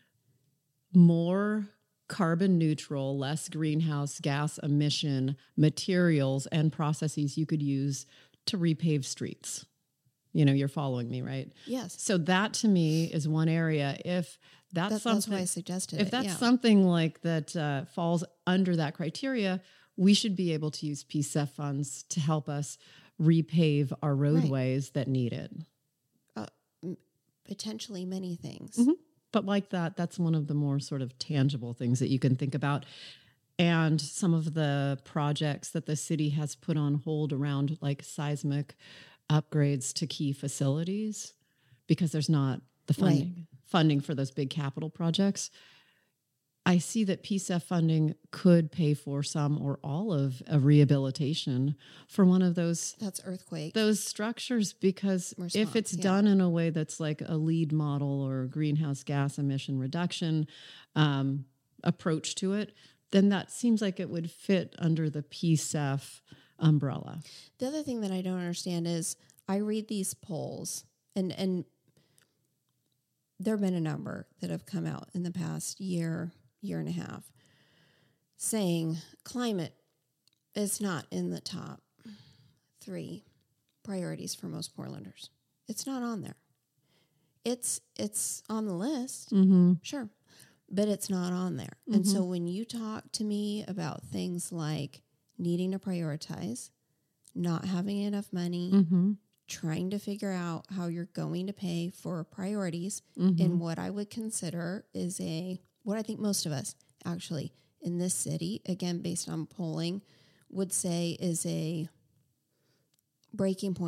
more carbon neutral, less greenhouse gas emission materials and processes you could use to repave streets. You know, you're following me, right? Yes. So that to me is one area. If that's, that's something, that's why I suggested if it, that's yeah. something like that uh, falls under that criteria, we should be able to use P S E F funds to help us repave our roadways right. that need it. Uh, m- potentially many things. Mm-hmm. But like that, that's one of the more sort of tangible things that you can think about. And some of the projects that the city has put on hold around like seismic upgrades to key facilities because there's not the funding, right. funding for those big capital projects. I see that P S E F funding could pay for some or all of a rehabilitation for one of those. That's earthquake. Those structures, because Response, if it's yeah. done in a way that's like a LEED model or greenhouse gas emission reduction um, approach to it, then that seems like it would fit under the P S E F umbrella. The other thing that I don't understand is I read these polls and, and there have been a number that have come out in the past year, year and a half, saying climate is not in the top three priorities for most Portlanders. It's not on there. It's it's on the list, mm-hmm. sure, but it's not on there. Mm-hmm. And so when you talk to me about things like needing to prioritize, not having enough money, mm-hmm. trying to figure out how you're going to pay for priorities mm-hmm. in what I would consider is a, what I think most of us actually in this city, again, based on polling, would say is a breaking point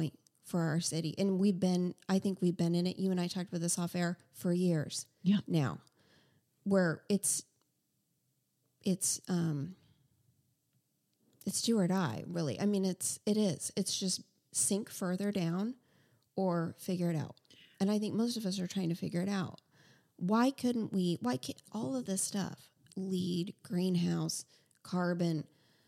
for our city. And we've been, I think we've been in it. You and I talked about this off air for years Yeah. now, where it's, it's, um, it's do or die, really. I mean, it's, it is, it's just sink further down or figure it out. And I think most of us are trying to figure it out. Why couldn't we, why can't all of this stuff, lead, greenhouse, carbon,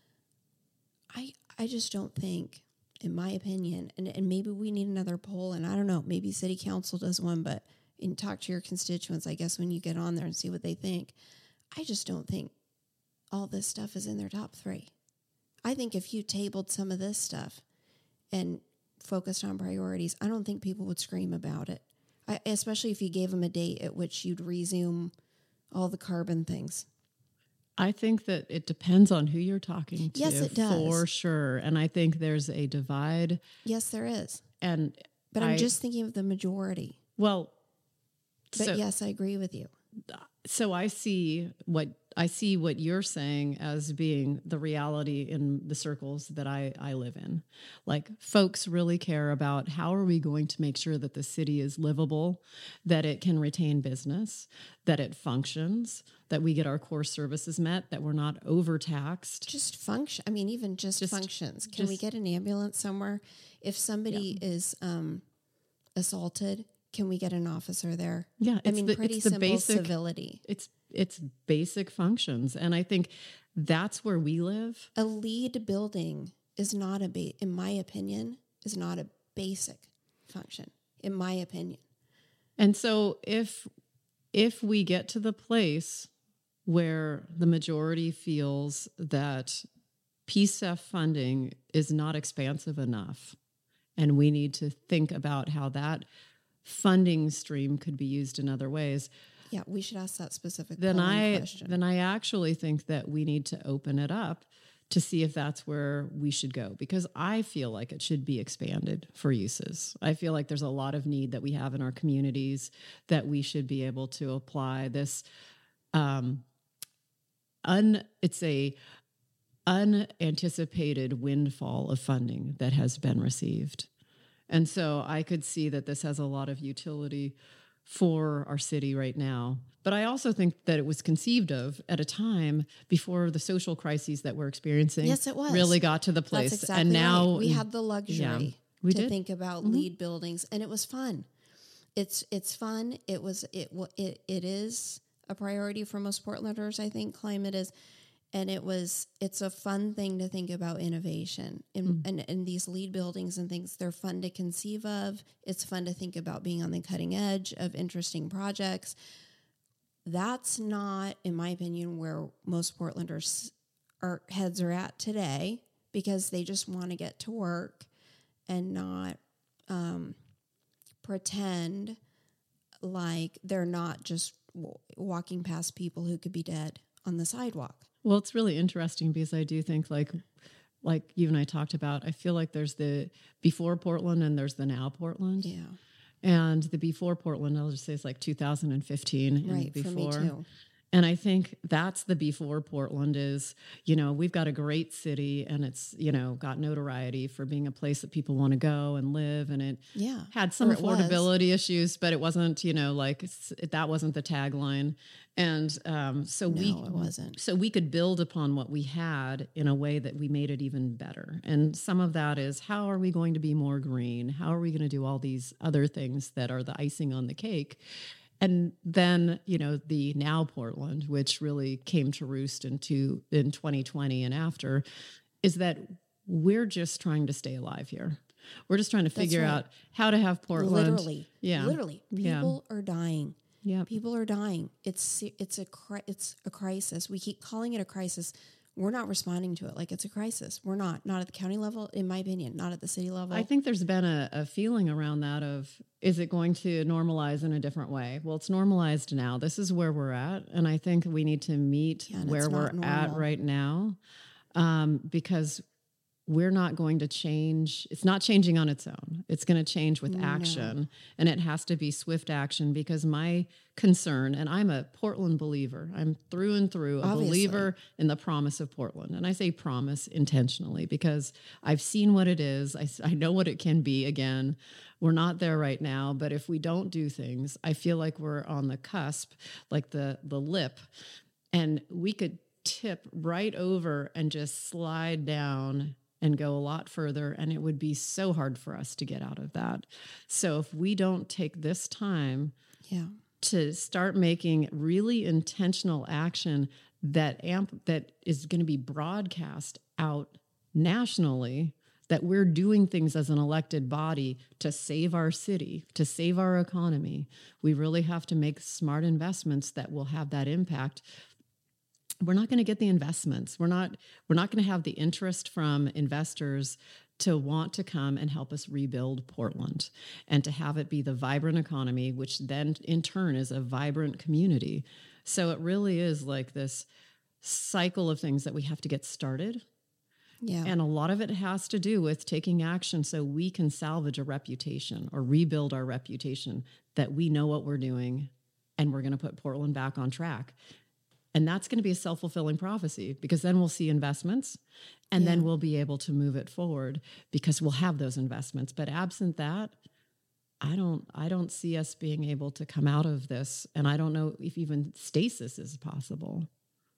I, I just don't think, in my opinion, and, and maybe we need another poll, and I don't know, maybe city council does one, but and talk to your constituents, I guess, when you get on there and see what they think. I just don't think all this stuff is in their top three. I think if you tabled some of this stuff and focused on priorities, I don't think people would scream about it, I, especially if you gave them a date at which you'd resume all the carbon things. I think that it depends on who you're talking to. Yes, it does. For sure. And I think there's a divide. Yes, there is. And But I'm I, just thinking of the majority. well, But so, yes, I agree with you. so I see what I see what you're saying as being the reality in the circles that I, I live in. Like, folks really care about how are we going to make sure that the city is livable, that it can retain business, that it functions, that we get our core services met, that we're not overtaxed. Just function. I mean, even just, Just- functions. Can we just- get an ambulance somewhere? If somebody is um, assaulted, can we get an officer there? Yeah, I it's mean, the, pretty it's the simple basic civility. It's it's basic functions, and I think that's where we live. A lead building is not a, ba- in my opinion, is not a basic function, in my opinion. And so if if we get to the place where the majority feels that P S E F funding is not expansive enough, and we need to think about how that funding stream could be used in other ways, Yeah, we should ask that specific then polling I question. then I actually think that we need to open it up to see if that's where we should go, because I feel like it should be expanded for uses. I feel like there's a lot of need that we have in our communities that we should be able to apply this. Um, un it's a unanticipated windfall of funding that has been received. And so I could see that this has a lot of utility for our city right now. But I also think that it was conceived of at a time before the social crises that we're experiencing Yes, it was. really got to the place. That's exactly and now right. We had the luxury yeah, we to did. think about Mhm. lead buildings, and it was fun. It's it's fun. It was it wa- it it is a priority for most Portlanders. I think climate is, and it was it's a fun thing to think about innovation in Mm. and, and these lead buildings and things. They're fun to conceive of. It's fun to think about being on the cutting edge of interesting projects. That's not, in my opinion, where most Portlanders our heads are at today, because they just want to get to work and not um, pretend like they're not just w- walking past people who could be dead on the sidewalk. Well, it's really interesting because I do think like like you and I talked about, I feel like there's the before Portland and there's the now Portland. Yeah, And the before Portland, I'll just say it's like two thousand fifteen. And right. before. For me too. And I think that's the before Portland is, you know, we've got a great city and it's, you know, got notoriety for being a place that people want to go and live. And it Yeah, had some Or it was. affordability issues, but it wasn't, you know, like it's, that wasn't the tagline. And um, so No, we, it wasn't. so we could build upon what we had in a way that we made it even better. And some of that is, how are we going to be more green? How are we going to do all these other things that are the icing on the cake? And then, you know, the now Portland, which really came to roost into in twenty twenty and after, is that we're just trying to stay alive here. We're just trying to figure right. out how to have Portland. Literally, Yeah. literally, Yeah. people are dying. Yeah. People are dying. It's it's a cri- it's a crisis. We keep calling it a crisis. We're not responding to it like it's a crisis. We're not. Not at the county level, in my opinion. Not at the city level. I think there's been a, a feeling around that of, is it going to normalize in a different way? Well, it's normalized now. This is where we're at. And I think we need to meet Yeah, and where it's we're not at normal. right now, um, because we're not going to change. It's not changing on its own. It's going to change with No. action, and it has to be swift action, because my concern, and I'm a Portland believer, I'm through and through a Obviously. believer in the promise of Portland. And I say promise intentionally because I've seen what it is. I, I know what it can be again. We're not there right now, but if we don't do things, I feel like we're on the cusp, like the the lip, and we could tip right over and just slide down and go a lot further, and it would be so hard for us to get out of that. So if we don't take this time Yeah. to start making really intentional action that amp that is going to be broadcast out nationally, that we're doing things as an elected body to save our city, to save our economy, we really have to make smart investments that will have that impact. We're not going to get the investments. We're not, we're not going to have the interest from investors to want to come and help us rebuild Portland and to have it be the vibrant economy, which then in turn is a vibrant community. So it really is like this cycle of things that we have to get started. Yeah. And a lot of it has to do with taking action so we can salvage a reputation or rebuild our reputation that we know what we're doing and we're going to put Portland back on track. And that's going to be a self-fulfilling prophecy, because then we'll see investments and Yeah. then we'll be able to move it forward because we'll have those investments. But absent that, I don't I don't see us being able to come out of this. And I don't know if even stasis is possible.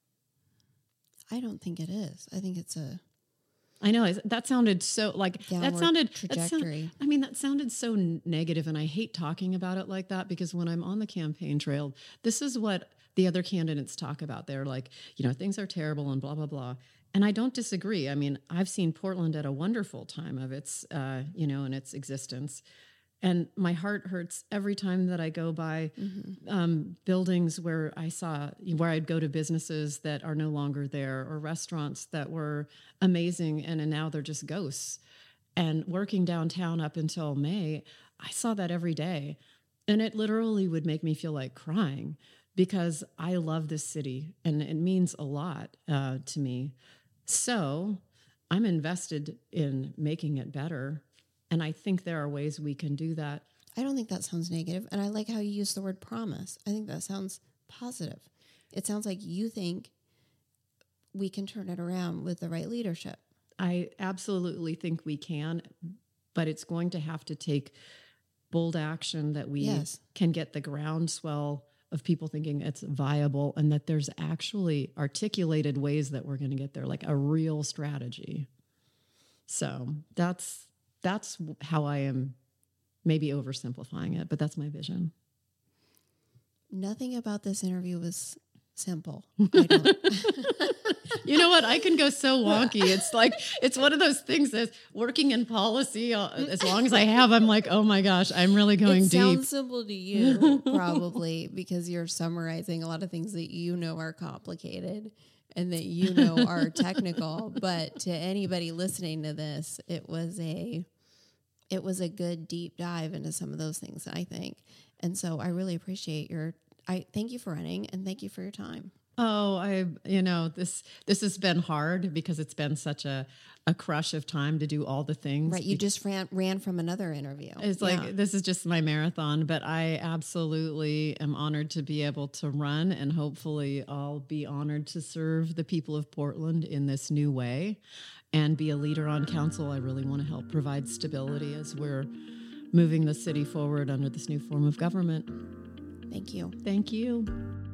I don't think it is. I think it's a I know that sounded so like that downward sounded that sound- trajectory. I mean, that sounded so n- negative, and I hate talking about it like that, because when I'm on the campaign trail, this is what the other candidates talk about. They're like, you know, things are terrible and blah blah blah, and I don't disagree. I mean, I've seen Portland at a wonderful time of its, uh, you know, in its existence. And my heart hurts every time that I go by Mm-hmm. um, buildings where I saw, where I'd go to businesses that are no longer there, or restaurants that were amazing and, and now they're just ghosts. And working downtown up until May, I saw that every day. And it literally would make me feel like crying, because I love this city and it means a lot uh, to me. So I'm invested in making it better. And I think there are ways we can do that. I don't think that sounds negative. And I like how you use the word promise. I think that sounds positive. It sounds like you think we can turn it around with the right leadership. I absolutely think we can, but it's going to have to take bold action that we Yes. can get the groundswell of people thinking it's viable, and that there's actually articulated ways that we're going to get there, like a real strategy. So that's that's how I am, maybe oversimplifying it, but that's my vision. Nothing about this interview was simple. I don't. You know what? I can go so wonky. It's like, it's one of those things that's working in policy. uh, As long as I have, I'm like, oh my gosh, I'm really going It deep. sounds simple to you, probably, because you're summarizing a lot of things that you know are complicated and that you know are technical. But to anybody listening to this, it was a it was a good deep dive into some of those things, I think. And so I really appreciate your. I thank you for running, and thank you for your time. Oh, I, you know, this, this has been hard because it's been such a, a crush of time to do all the things. Right. You just ran, ran from another interview. It's Yeah. like, this is just my marathon, but I absolutely am honored to be able to run, and hopefully I'll be honored to serve the people of Portland in this new way and be a leader on council. I really want to help provide stability as we're moving the city forward under this new form of government. Thank you. Thank you.